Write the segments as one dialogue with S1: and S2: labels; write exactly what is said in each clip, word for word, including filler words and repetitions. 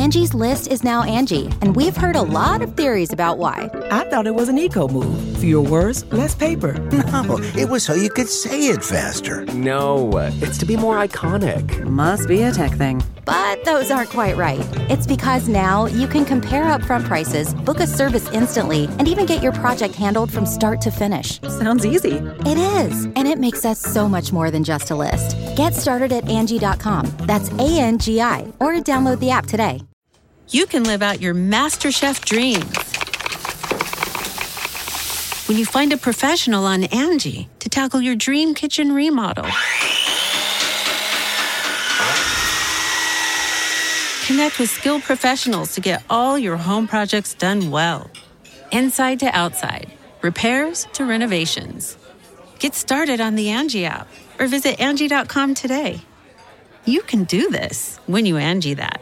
S1: Angie's List is now Angie, and we've heard a lot of theories about why.
S2: I thought it was an eco move. Fewer words, less paper.
S3: No, it was so you could say it faster.
S4: No, it's to be more iconic.
S5: Must be a tech thing.
S1: But those aren't quite right. It's because now you can compare upfront prices, book a service instantly, and even get your project handled from start to finish.
S5: Sounds easy.
S1: It is, and it makes us so much more than just a list. Get started at Angie dot com. That's A N G I, or download the app today.
S6: You can live out your MasterChef dreams when you find a professional on Angie to tackle your dream kitchen remodel. Connect with skilled professionals to get all your home projects done well. Inside to outside, repairs to renovations. Get started on the Angie app or visit Angie dot com today. You can do this when you Angie that.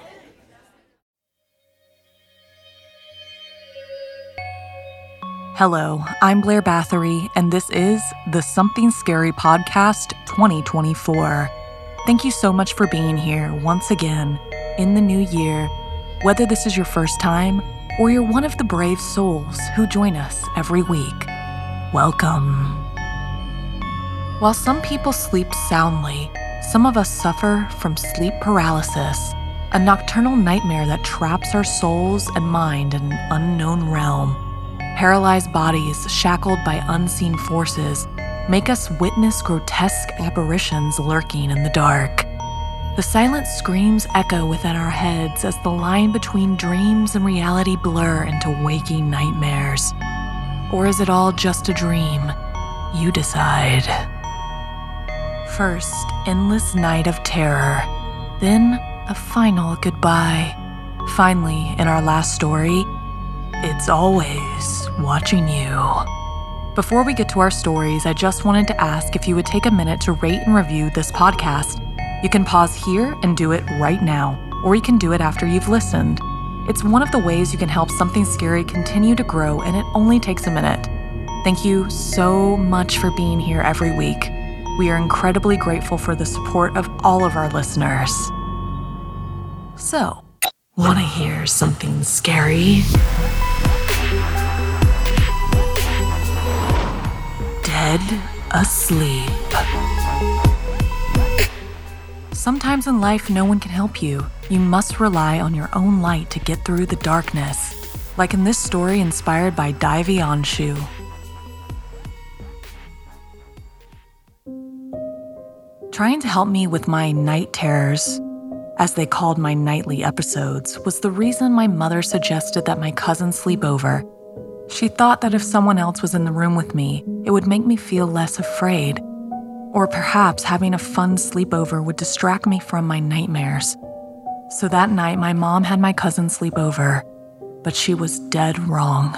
S7: Hello, I'm Blair Bathory, and this is the Something Scary Podcast twenty twenty-four. Thank you so much for being here once again in the new year, whether this is your first time or you're one of the brave souls who join us every week. Welcome. While some people sleep soundly, some of us suffer from sleep paralysis, a nocturnal nightmare that traps our souls and mind in an unknown realm. Paralyzed bodies shackled by unseen forces make us witness grotesque apparitions lurking in the dark. The silent screams echo within our heads as the line between dreams and reality blur into waking nightmares. Or is it all just a dream? You decide. First, endless night of terror. Then, a final goodbye. Finally, in our last story, it's always watching you. Before we get to our stories, I just wanted to ask if you would take a minute to rate and review this podcast. You can pause here and do it right now, or you can do it after you've listened. It's one of the ways you can help Something Scary continue to grow, and it only takes a minute. Thank you so much for being here every week. We are incredibly grateful for the support of all of our listeners. So, want to hear something scary? Dead asleep. Sometimes in life, no one can help you. You must rely on your own light to get through the darkness, like in this story inspired by Davy Anshu. Trying to help me with my night terrors, as they called my nightly episodes, was the reason my mother suggested that my cousins sleep over. She thought that if someone else was in the room with me, it would make me feel less afraid. Or perhaps having a fun sleepover would distract me from my nightmares. So that night, my mom had my cousin sleep over, but she was dead wrong.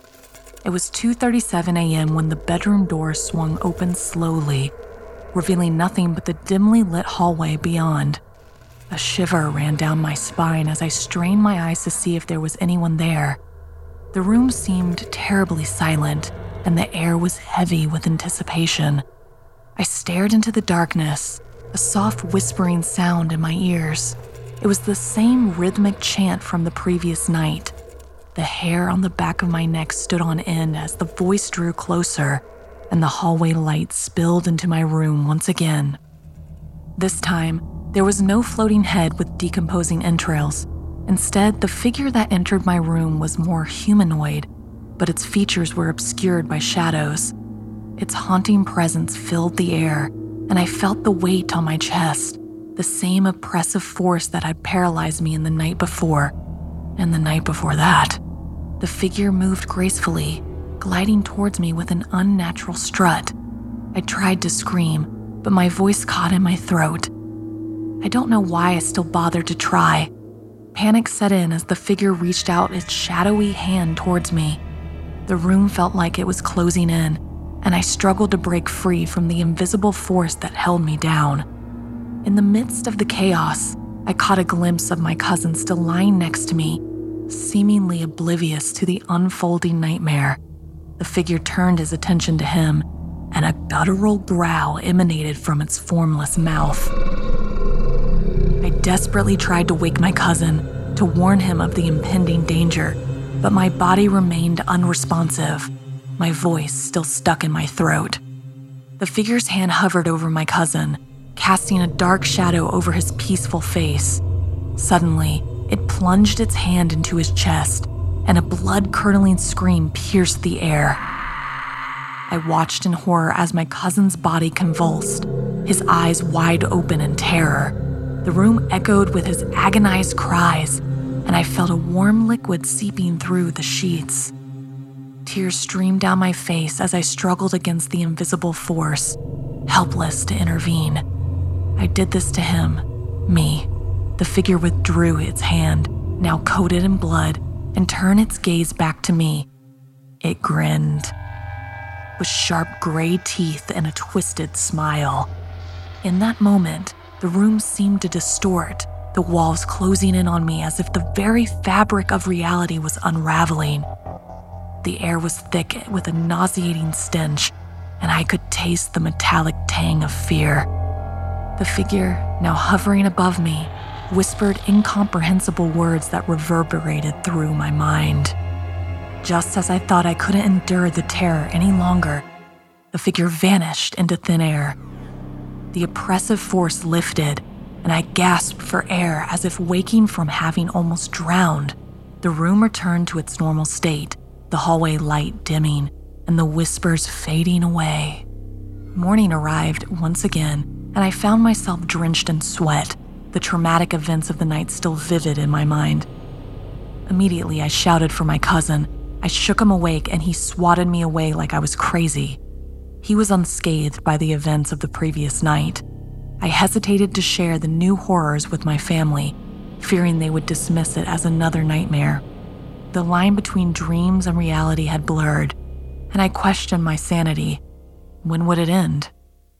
S7: It was two thirty-seven a.m. when the bedroom door swung open slowly, revealing nothing but the dimly lit hallway beyond. A shiver ran down my spine as I strained my eyes to see if there was anyone there. The room seemed terribly silent, and the air was heavy with anticipation. I stared into the darkness, a soft whispering sound in my ears. It was the same rhythmic chant from the previous night. The hair on the back of my neck stood on end as the voice drew closer, and the hallway light spilled into my room once again. This time, there was no floating head with decomposing entrails. Instead, the figure that entered my room was more humanoid, but its features were obscured by shadows. Its haunting presence filled the air, and I felt the weight on my chest, the same oppressive force that had paralyzed me in the night before, and the night before that. The figure moved gracefully, gliding towards me with an unnatural strut. I tried to scream, but my voice caught in my throat. I don't know why I still bothered to try. Panic set in as the figure reached out its shadowy hand towards me. The room felt like it was closing in, and I struggled to break free from the invisible force that held me down. In the midst of the chaos, I caught a glimpse of my cousin still lying next to me, seemingly oblivious to the unfolding nightmare. The figure turned his attention to him, and a guttural growl emanated from its formless mouth. I desperately tried to wake my cousin, to warn him of the impending danger, but my body remained unresponsive, my voice still stuck in my throat. The figure's hand hovered over my cousin, casting a dark shadow over his peaceful face. Suddenly, it plunged its hand into his chest, and a blood-curdling scream pierced the air. I watched in horror as my cousin's body convulsed, his eyes wide open in terror. The room echoed with his agonized cries, and I felt a warm liquid seeping through the sheets. Tears streamed down my face as I struggled against the invisible force, helpless to intervene. I did this to him, me. The figure withdrew its hand, now coated in blood, and turned its gaze back to me. It grinned, with sharp gray teeth and a twisted smile. In that moment, the room seemed to distort, the walls closing in on me as if the very fabric of reality was unraveling. The air was thick with a nauseating stench, and I could taste the metallic tang of fear. The figure, now hovering above me, whispered incomprehensible words that reverberated through my mind. Just as I thought I couldn't endure the terror any longer, the figure vanished into thin air. The oppressive force lifted, and I gasped for air as if waking from having almost drowned. The room returned to its normal state, the hallway light dimming, and the whispers fading away. Morning arrived once again, and I found myself drenched in sweat, the traumatic events of the night still vivid in my mind. Immediately, I shouted for my cousin. I shook him awake, and he swatted me away like I was crazy. He was unscathed by the events of the previous night. I hesitated to share the new horrors with my family, fearing they would dismiss it as another nightmare. The line between dreams and reality had blurred, and I questioned my sanity. When would it end?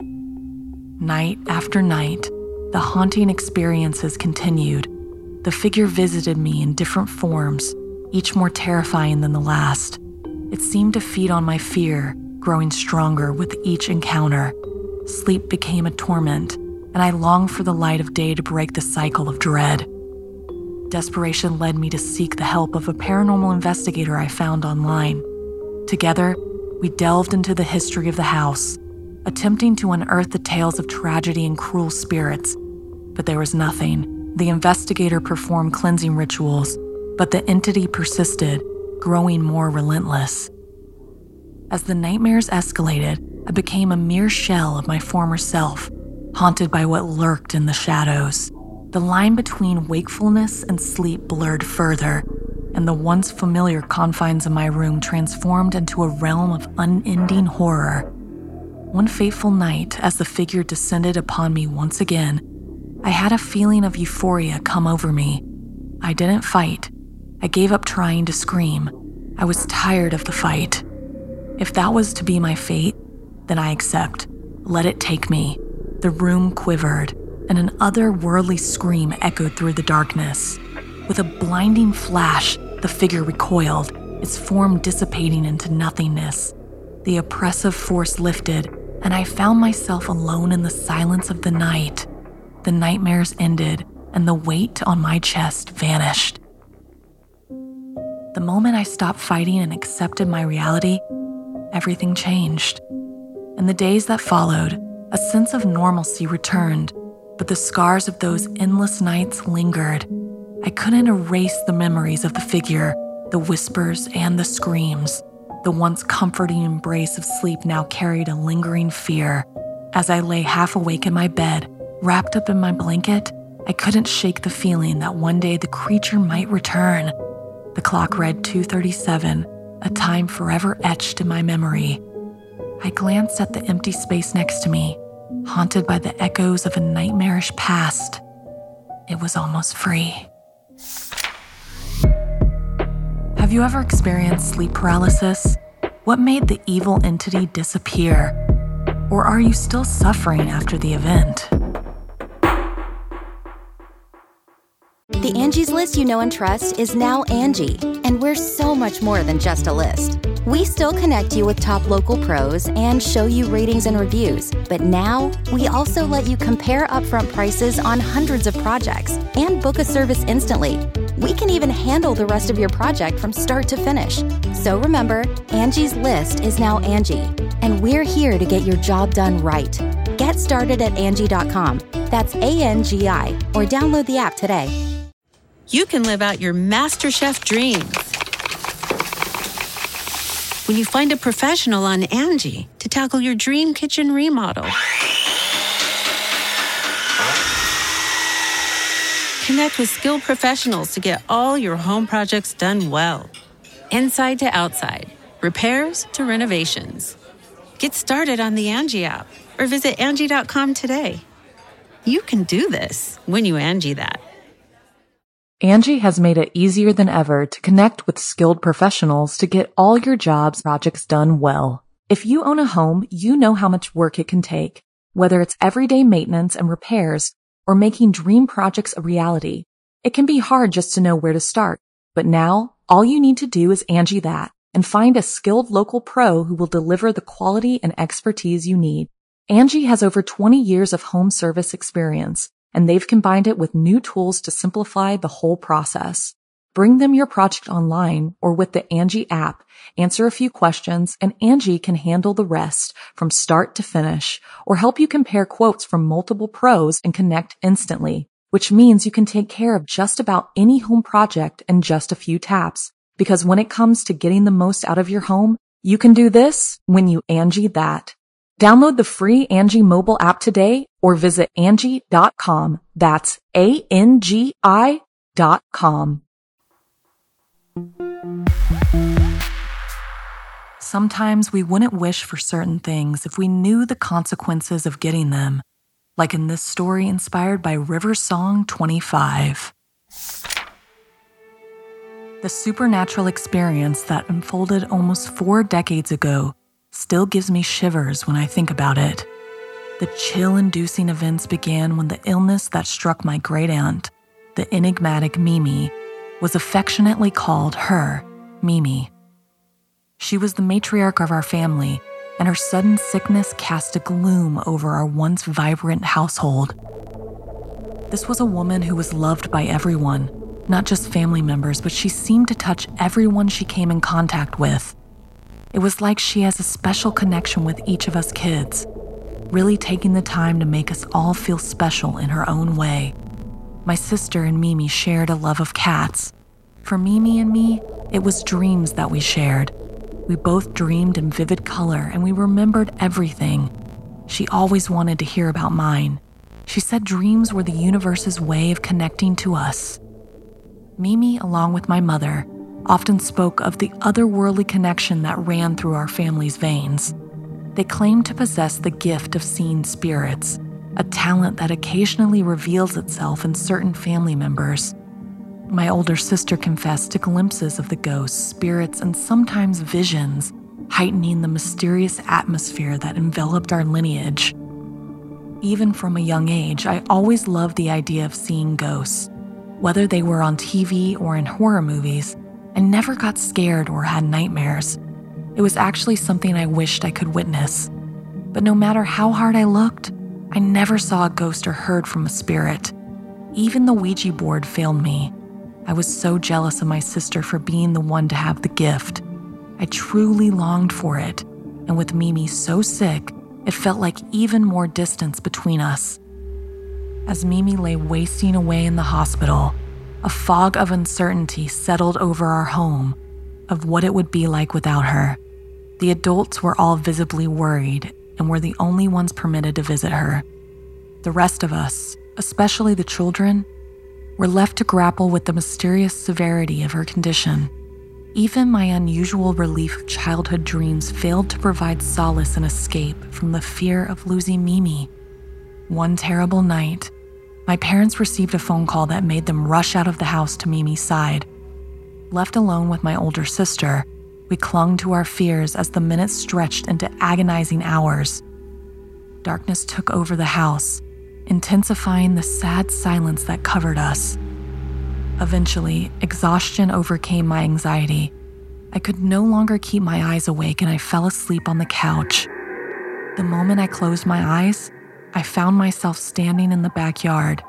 S7: Night after night, the haunting experiences continued. The figure visited me in different forms, each more terrifying than the last. It seemed to feed on my fear, growing stronger with each encounter. Sleep became a torment, and I longed for the light of day to break the cycle of dread. Desperation led me to seek the help of a paranormal investigator I found online. Together, we delved into the history of the house, attempting to unearth the tales of tragedy and cruel spirits, but there was nothing. The investigator performed cleansing rituals, but the entity persisted, growing more relentless. As the nightmares escalated, I became a mere shell of my former self, haunted by what lurked in the shadows. The line between wakefulness and sleep blurred further, and the once familiar confines of my room transformed into a realm of unending horror. One fateful night, as the figure descended upon me once again, I had a feeling of euphoria come over me. I didn't fight. I gave up trying to scream. I was tired of the fight. If that was to be my fate, then I accept. Let it take me. The room quivered, and an otherworldly scream echoed through the darkness. With a blinding flash, the figure recoiled, its form dissipating into nothingness. The oppressive force lifted, and I found myself alone in the silence of the night. The nightmares ended, and the weight on my chest vanished. The moment I stopped fighting and accepted my reality, everything changed. In the days that followed, a sense of normalcy returned, but the scars of those endless nights lingered. I couldn't erase the memories of the figure, the whispers and the screams. The once comforting embrace of sleep now carried a lingering fear. As I lay half awake in my bed, wrapped up in my blanket, I couldn't shake the feeling that one day the creature might return. The clock read two thirty-seven, a time forever etched in my memory. I glanced at the empty space next to me, haunted by the echoes of a nightmarish past. It was almost free. Have you ever experienced sleep paralysis? What made the evil entity disappear? Or are you still suffering after the event?
S1: The Angie's List you know and trust is now Angie, and we're so much more than just a list. We still connect you with top local pros and show you ratings and reviews, but now we also let you compare upfront prices on hundreds of projects and book a service instantly. We can even handle the rest of your project from start to finish. So remember, Angie's List is now Angie, and we're here to get your job done right. Get started at Angie dot com. That's A N G I, or download the app today.
S6: You can live out your MasterChef dreams when you find a professional on Angie to tackle your dream kitchen remodel. Connect with skilled professionals to get all your home projects done well. Inside to outside, repairs to renovations. Get started on the Angie app or visit Angie dot com today. You can do this when you Angie that.
S7: Angie has made it easier than ever to connect with skilled professionals to get all your jobs projects done well. If you own a home, you know how much work it can take, whether it's everyday maintenance and repairs or making dream projects a reality. It can be hard just to know where to start, but now all you need to do is Angie that and find a skilled local pro who will deliver the quality and expertise you need. Angie has over twenty years of home service experience, and they've combined it with new tools to simplify the whole process. Bring them your project online or with the Angie app, answer a few questions, and Angie can handle the rest from start to finish, or help you compare quotes from multiple pros and connect instantly, which means you can take care of just about any home project in just a few taps. Because when it comes to getting the most out of your home, you can do this when you Angie that. Download the free Angie mobile app today or visit Angie dot com. That's A N G I dot com. Sometimes we wouldn't wish for certain things if we knew the consequences of getting them, like in this story inspired by River Song twenty-five. The supernatural experience that unfolded almost four decades ago still gives me shivers when I think about it. The chill-inducing events began when the illness that struck my great-aunt, the enigmatic Mimi, was affectionately called her Mimi. She was the matriarch of our family, and her sudden sickness cast a gloom over our once vibrant household. This was a woman who was loved by everyone, not just family members, but she seemed to touch everyone she came in contact with. It was like she has a special connection with each of us kids, really taking the time to make us all feel special in her own way. My sister and Mimi shared a love of cats. For Mimi and me, it was dreams that we shared. We both dreamed in vivid color and we remembered everything. She always wanted to hear about mine. She said dreams were the universe's way of connecting to us. Mimi, along with my mother, often spoke of the otherworldly connection that ran through our family's veins. They claimed to possess the gift of seeing spirits, a talent that occasionally reveals itself in certain family members. My older sister confessed to glimpses of the ghosts, spirits, and sometimes visions, heightening the mysterious atmosphere that enveloped our lineage. Even from a young age, I always loved the idea of seeing ghosts. Whether they were on T V or in horror movies, I never got scared or had nightmares. It was actually something I wished I could witness. But no matter how hard I looked, I never saw a ghost or heard from a spirit. Even the Ouija board failed me. I was so jealous of my sister for being the one to have the gift. I truly longed for it, and with Mimi so sick, it felt like even more distance between us. As Mimi lay wasting away in the hospital, a fog of uncertainty settled over our home of what it would be like without her. The adults were all visibly worried and were the only ones permitted to visit her. The rest of us, especially the children, were left to grapple with the mysterious severity of her condition. Even my unusual relief of childhood dreams failed to provide solace and escape from the fear of losing Mimi. One terrible night, my parents received a phone call that made them rush out of the house to Mimi's side. Left alone with my older sister, we clung to our fears as the minutes stretched into agonizing hours. Darkness took over the house, intensifying the sad silence that covered us. Eventually, exhaustion overcame my anxiety. I could no longer keep my eyes awake and I fell asleep on the couch. The moment I closed my eyes, I found myself standing in the backyard,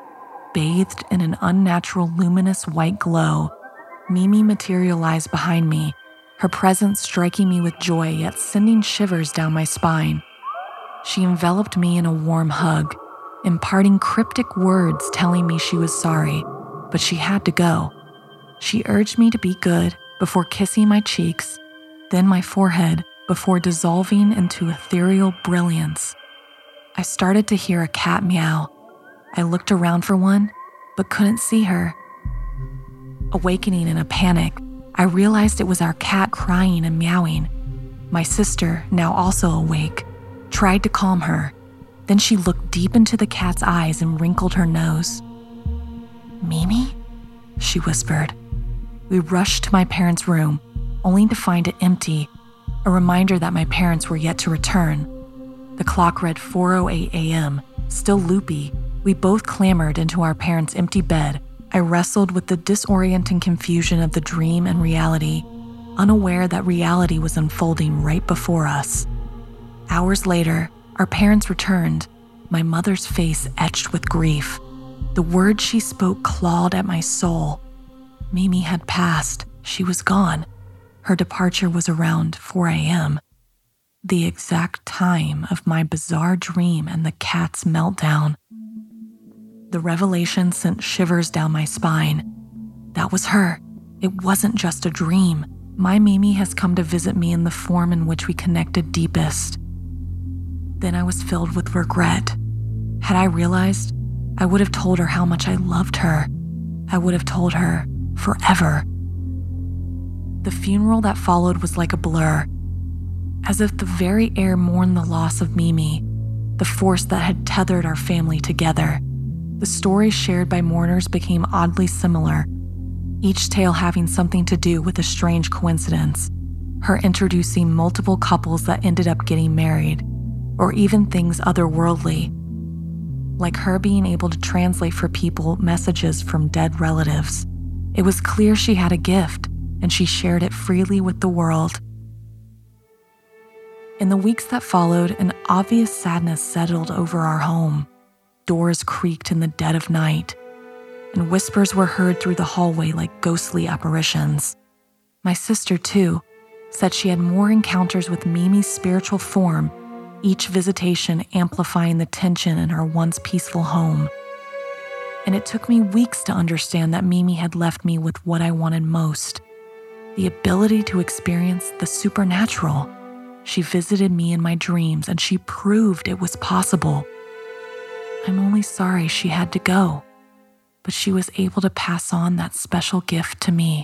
S7: Bathed in an unnatural luminous white glow, Mimi materialized behind me, her presence striking me with joy yet sending shivers down my spine. She enveloped me in a warm hug, imparting cryptic words telling me she was sorry, but she had to go. She urged me to be good before kissing my cheeks, then my forehead before dissolving into ethereal brilliance. I started to hear a cat meow. I looked around for one, but couldn't see her. Awakening in a panic, I realized it was our cat crying and meowing. My sister, now also awake, tried to calm her. Then she looked deep into the cat's eyes and wrinkled her nose. "Mimi?" she whispered. We rushed to my parents' room, only to find it empty, a reminder that my parents were yet to return. The clock read four oh eight a.m., still loopy. We both clambered into our parents' empty bed. I wrestled with the disorienting confusion of the dream and reality, unaware that reality was unfolding right before us. Hours later, our parents returned, my mother's face etched with grief. The words she spoke clawed at my soul. Mimi had passed. She was gone. Her departure was around four a.m., the exact time of my bizarre dream and the cat's meltdown. The revelation sent shivers down my spine. That was her. It wasn't just a dream. My Mimi has come to visit me in the form in which we connected deepest. Then I was filled with regret. Had I realized, I would have told her how much I loved her. I would have told her forever. The funeral that followed was like a blur, as if the very air mourned the loss of Mimi, the force that had tethered our family together. The stories shared by mourners became oddly similar, each tale having something to do with a strange coincidence, her introducing multiple couples that ended up getting married, or even things otherworldly, like her being able to translate for people messages from dead relatives. It was clear she had a gift, and she shared it freely with the world. In the weeks that followed, an obvious sadness settled over our home. Doors creaked in the dead of night, and whispers were heard through the hallway like ghostly apparitions. My sister, too, said she had more encounters with Mimi's spiritual form, each visitation amplifying the tension in her once peaceful home. And it took me weeks to understand that Mimi had left me with what I wanted most, the ability to experience the supernatural. She visited me in my dreams, and she proved it was possible. I'm only sorry she had to go, but she was able to pass on that special gift to me.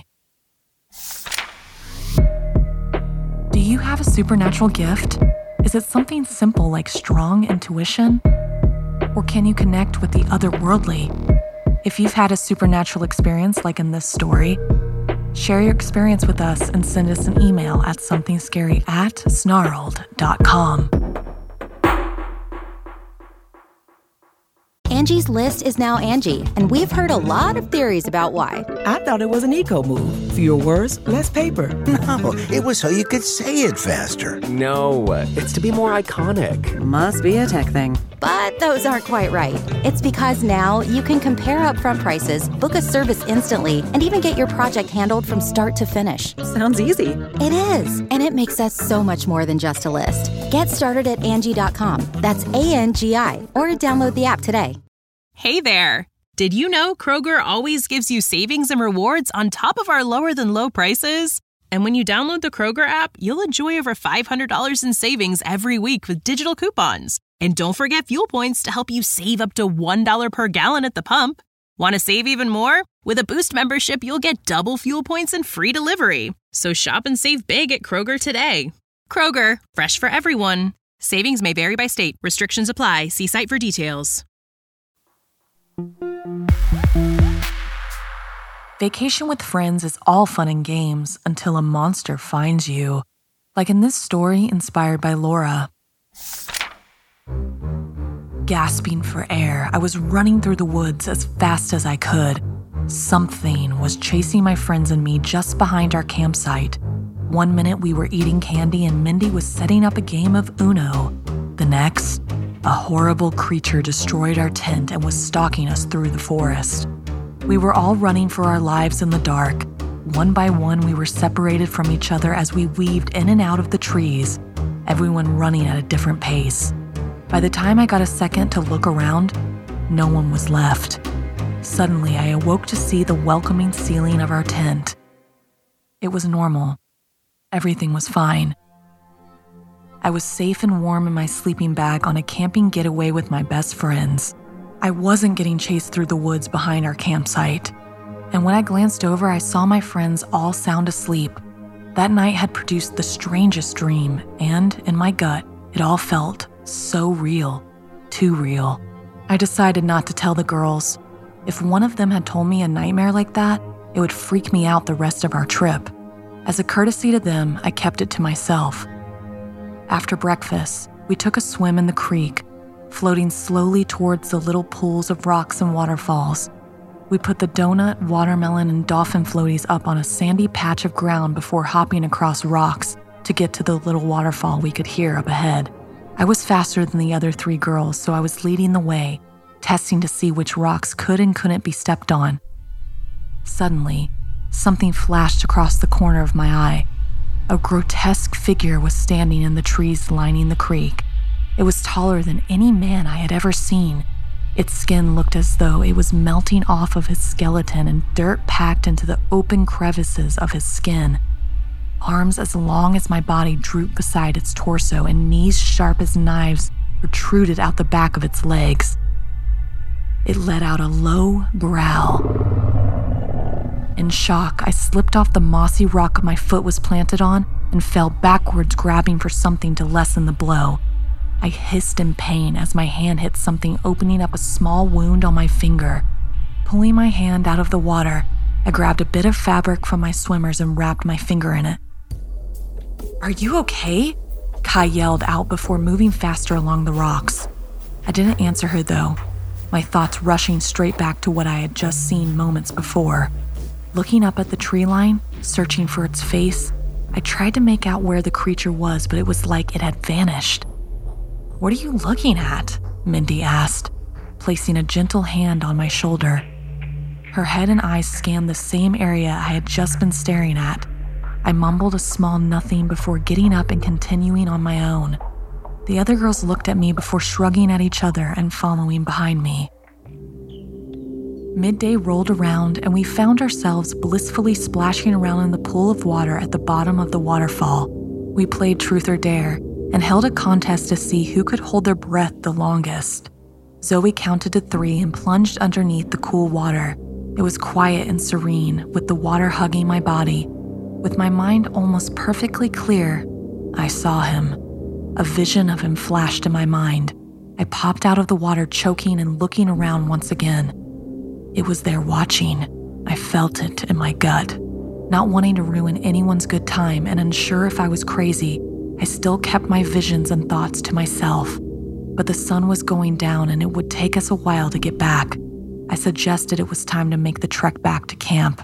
S7: Do you have a supernatural gift? Is it something simple like strong intuition? Or can you connect with the otherworldly? If you've had a supernatural experience like in this story, share your experience with us and send us an email at somethingscary at snarled dot com.
S1: Angie's List is now Angie, and we've heard a lot of theories about why.
S2: I thought it was an eco move. Fewer words, less paper.
S3: No, it was so you could say it faster.
S4: No, it's to be more iconic.
S5: Must be a tech thing.
S1: But those aren't quite right. It's because now you can compare upfront prices, book a service instantly, and even get your project handled from start to finish.
S5: Sounds easy.
S1: It is, and it makes us so much more than just a list. Get started at Angie dot com. That's A N G I, or download the app today.
S8: Hey there! Did you know Kroger always gives you savings and rewards on top of our lower-than-low prices? And when you download the Kroger app, you'll enjoy over five hundred dollars in savings every week with digital coupons. And don't forget fuel points to help you save up to one dollar per gallon at the pump. Want to save even more? With a Boost membership, you'll get double fuel points and free delivery. So shop and save big at Kroger today. Kroger, fresh for everyone. Savings may vary by state. Restrictions apply. See site for details.
S7: Vacation with friends is all fun and games until a monster finds you. Like in this story inspired by Laura. Gasping for air, I was running through the woods as fast as I could. Something was chasing my friends and me just behind our campsite. One minute we were eating candy and Mindy was setting up a game of Uno. The next, A horrible creature destroyed our tent and was stalking us through the forest. We were all running for our lives in the dark. One by one, we were separated from each other as we weaved in and out of the trees, everyone running at a different pace. By the time I got a second to look around, no one was left. Suddenly, I awoke to see the welcoming ceiling of our tent. It was normal. Everything was fine. I was safe and warm in my sleeping bag on a camping getaway with my best friends. I wasn't getting chased through the woods behind our campsite. And when I glanced over, I saw my friends all sound asleep. That night had produced the strangest dream, and in my gut, it all felt so real, too real. I decided not to tell the girls. If one of them had told me a nightmare like that, it would freak me out the rest of our trip. As a courtesy to them, I kept it to myself. After breakfast, we took a swim in the creek, floating slowly towards the little pools of rocks and waterfalls. We put the donut, watermelon, and dolphin floaties up on a sandy patch of ground before hopping across rocks to get to the little waterfall we could hear up ahead. I was faster than the other three girls, so I was leading the way, testing to see which rocks could and couldn't be stepped on. Suddenly, something flashed across the corner of my eye. A grotesque figure was standing in the trees lining the creek. It was taller than any man I had ever seen. Its skin looked as though it was melting off of his skeleton and dirt packed into the open crevices of his skin. Arms as long as my body drooped beside its torso and knees sharp as knives protruded out the back of its legs. It let out a low growl. In shock, I slipped off the mossy rock my foot was planted on and fell backwards, grabbing for something to lessen the blow. I hissed in pain as my hand hit something, opening up a small wound on my finger. Pulling my hand out of the water, I grabbed a bit of fabric from my swimmers and wrapped my finger in it. "Are you okay?" Kai yelled out before moving faster along the rocks. I didn't answer her though, my thoughts rushing straight back to what I had just seen moments before. Looking up at the tree line, searching for its face, I tried to make out where the creature was, but it was like it had vanished. "What are you looking at?" Mindy asked, placing a gentle hand on my shoulder. Her head and eyes scanned the same area I had just been staring at. I mumbled a small nothing before getting up and continuing on my own. The other girls looked at me before shrugging at each other and following behind me. Midday rolled around and we found ourselves blissfully splashing around in the pool of water at the bottom of the waterfall. We played Truth or Dare and held a contest to see who could hold their breath the longest. Zoe counted to three and plunged underneath the cool water. It was quiet and serene, with the water hugging my body. With my mind almost perfectly clear, I saw him. A vision of him flashed in my mind. I popped out of the water, choking and looking around once again. It was there watching. I felt it in my gut. Not wanting to ruin anyone's good time and unsure if I was crazy, I still kept my visions and thoughts to myself. But the sun was going down and it would take us a while to get back. I suggested it was time to make the trek back to camp.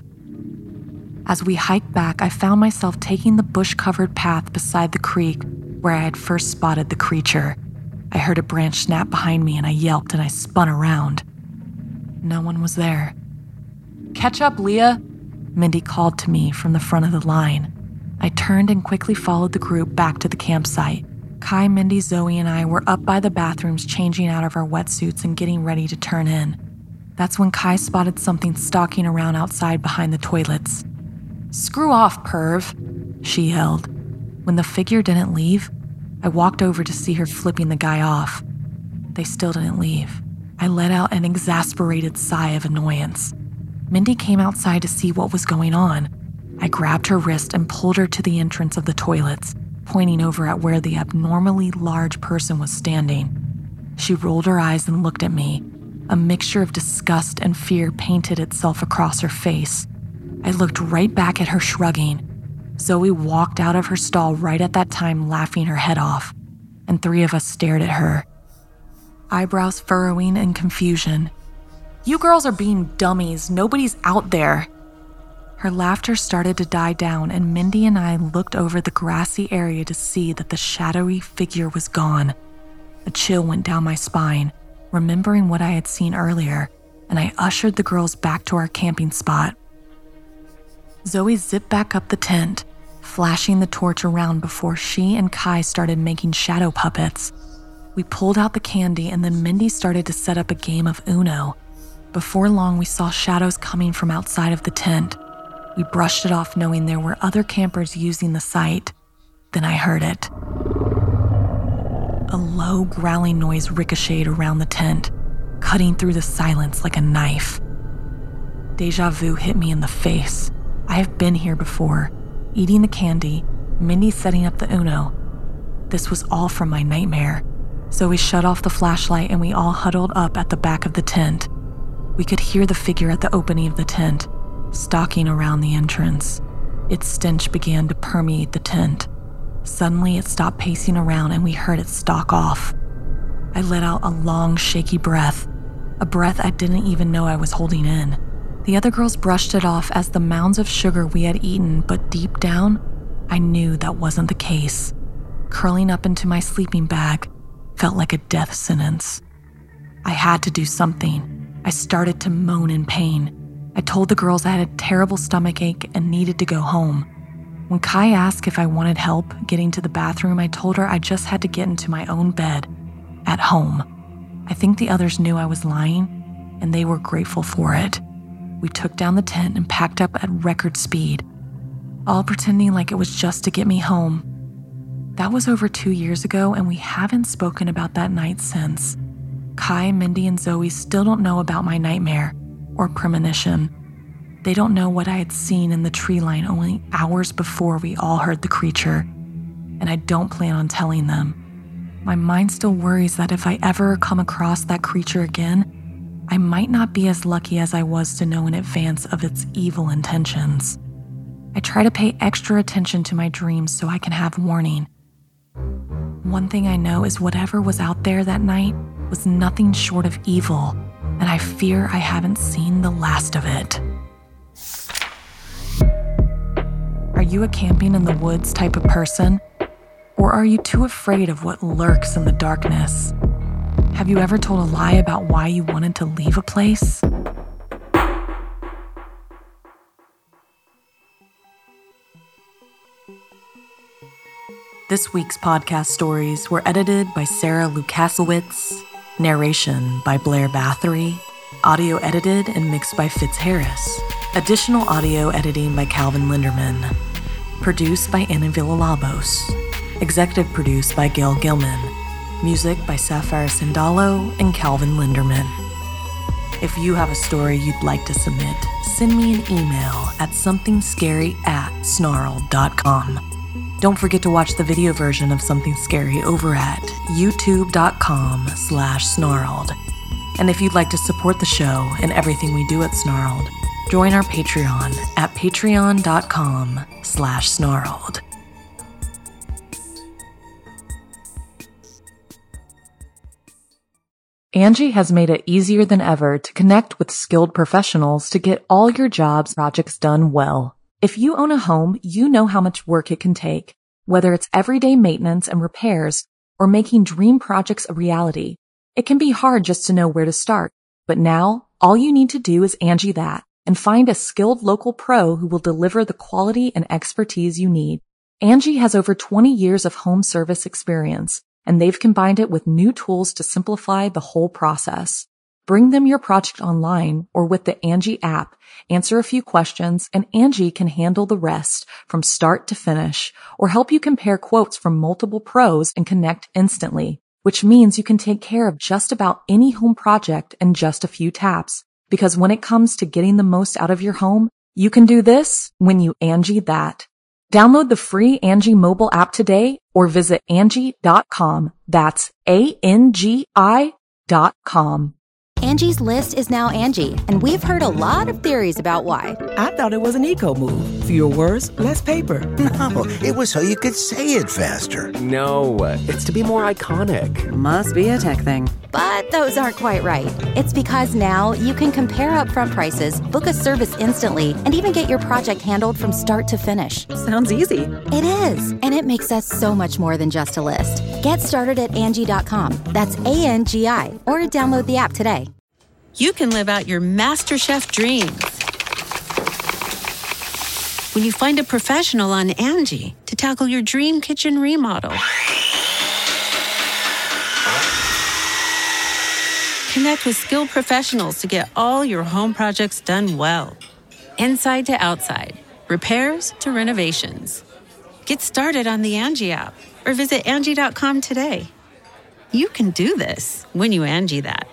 S7: As we hiked back, I found myself taking the bush-covered path beside the creek where I had first spotted the creature. I heard a branch snap behind me and I yelped and I spun around. No one was there. "Catch up, Leah," Mindy called to me from the front of the line. I turned and quickly followed the group back to the campsite. Kai, Mindy, Zoe, and I were up by the bathrooms changing out of our wetsuits and getting ready to turn in. That's when Kai spotted something stalking around outside behind the toilets. "Screw off, perv," she yelled. When the figure didn't leave, I walked over to see her flipping the guy off. They still didn't leave. I let out an exasperated sigh of annoyance. Mindy came outside to see what was going on. I grabbed her wrist and pulled her to the entrance of the toilets, pointing over at where the abnormally large person was standing. She rolled her eyes and looked at me. A mixture of disgust and fear painted itself across her face. I looked right back at her, shrugging. Zoe walked out of her stall right at that time, laughing her head off, and three of us stared at her, eyebrows furrowing in confusion. "You girls are being dummies. Nobody's out there." Her laughter started to die down, and Mindy and I looked over the grassy area to see that the shadowy figure was gone. A chill went down my spine, remembering what I had seen earlier, and I ushered the girls back to our camping spot. Zoe zipped back up the tent, flashing the torch around before she and Kai started making shadow puppets. We pulled out the candy and then Mindy started to set up a game of Uno. Before long, we saw shadows coming from outside of the tent. We brushed it off knowing there were other campers using the site. Then I heard it. A low growling noise ricocheted around the tent, cutting through the silence like a knife. Deja vu hit me in the face. I have been here before, eating the candy, Mindy setting up the Uno. This was all from my nightmare. So we shut off the flashlight and we all huddled up at the back of the tent. We could hear the figure at the opening of the tent, stalking around the entrance. Its stench began to permeate the tent. Suddenly it stopped pacing around and we heard it stalk off. I let out a long, shaky breath, a breath I didn't even know I was holding in. The other girls brushed it off as the mounds of sugar we had eaten, but deep down, I knew that wasn't the case. Curling up into my sleeping bag felt like a death sentence. I had to do something. I started to moan in pain. I told the girls I had a terrible stomachache and needed to go home. When Kai asked if I wanted help getting to the bathroom, I told her I just had to get into my own bed, at home. I think the others knew I was lying, and they were grateful for it. We took down the tent and packed up at record speed, all pretending like it was just to get me home. That was over two years ago, and we haven't spoken about that night since. Kai, Mindy, and Zoe still don't know about my nightmare or premonition. They don't know what I had seen in the tree line only hours before we all heard the creature, and I don't plan on telling them. My mind still worries that if I ever come across that creature again, I might not be as lucky as I was to know in advance of its evil intentions. I try to pay extra attention to my dreams so I can have warning. One thing I know is whatever was out there that night was nothing short of evil, and I fear I haven't seen the last of it. Are you a camping in the woods type of person? Or are you too afraid of what lurks in the darkness? Have you ever told a lie about why you wanted to leave a place? This week's podcast stories were edited by Sarah Lukasiewicz, narration by Blair Bathory, audio edited and mixed by Fitz Harris, additional audio editing by Calvin Linderman, produced by Anna Villalobos, executive produced by Gail Gilman, music by Sapphire Sindalo and Calvin Linderman. If you have a story you'd like to submit, send me an email at somethingscary at snarled dot com. Don't forget to watch the video version of Something Scary over at youtube.com slash snarled. And if you'd like to support the show and everything we do at Snarled, join our Patreon at patreon.com slash snarled. Angie has made it easier than ever to connect with skilled professionals to get all your jobs projects done well. If you own a home, you know how much work it can take, whether it's everyday maintenance and repairs or making dream projects a reality. It can be hard just to know where to start, but now all you need to do is Angie that and find a skilled local pro who will deliver the quality and expertise you need. Angie has over twenty years of home service experience, and they've combined it with new tools to simplify the whole process. Bring them your project online or with the Angie app, answer a few questions, and Angie can handle the rest from start to finish or help you compare quotes from multiple pros and connect instantly, which means you can take care of just about any home project in just a few taps. Because when it comes to getting the most out of your home, you can do this when you Angie that. Download the free Angie mobile app today or visit Angie dot com. That's A N G I dot com.
S1: Angie's List is now Angie, and we've heard a lot of theories about why.
S2: I thought it was an eco move. Fewer words, less paper.
S3: No, it was so you could say it faster.
S4: No, it's to be more iconic.
S5: Must be a tech thing.
S1: But those aren't quite right. It's because now you can compare upfront prices, book a service instantly, and even get your project handled from start to finish.
S5: Sounds easy.
S1: It is, and it makes us so much more than just a list. Get started at Angie dot com. That's A N G I, or download the app today.
S6: You can live out your MasterChef dreams when you find a professional on Angie to tackle your dream kitchen remodel. Connect with skilled professionals to get all your home projects done well. Inside to outside, repairs to renovations. Get started on the Angie app or visit Angie dot com today. You can do this when you Angie that.